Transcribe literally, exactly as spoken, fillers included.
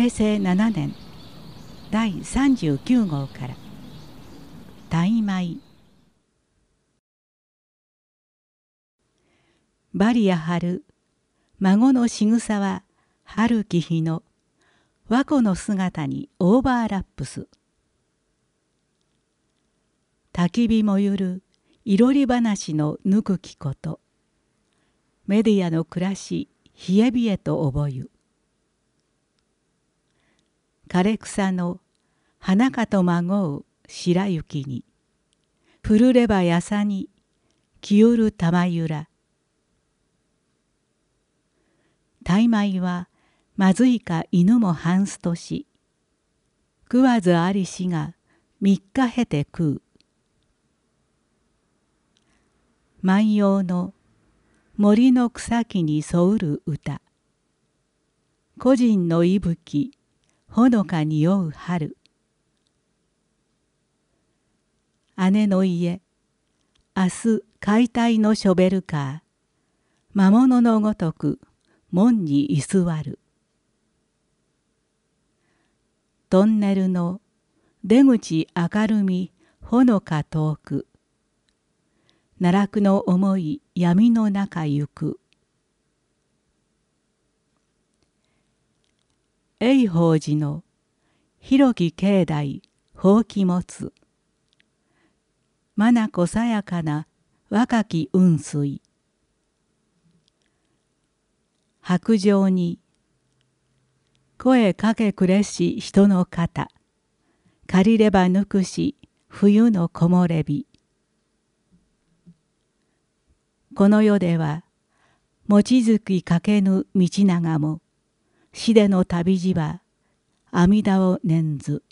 へいせいななねんだいさんじゅうきゅうごうから「大米」。バリア春孫の仕草は春き日の和子の姿にオーバーラップス。焚き火もゆるいろり話のぬくきことメディアの暮らし冷え冷えと覚ゆ。枯れ草の花かとまごう白雪にふるればやさにきゆるたまゆら。大米はまずいか犬も半すとし食わずありしが三日経て食う。万葉の森の草木にそうる歌。個人の息吹ほのかにおう春。姉の家明日解体のショベルカー魔物のごとく門に居座る。トンネルの出口明るみほのか遠く奈落の重い闇の中行く。永宝寺の広き境内ほうき持つ眼さやかな若き雲水。白状に声かけくれし人の肩借りればぬくし冬の木漏れ日。この世では望月かけぬ道長も死での旅路は阿弥陀を念ず。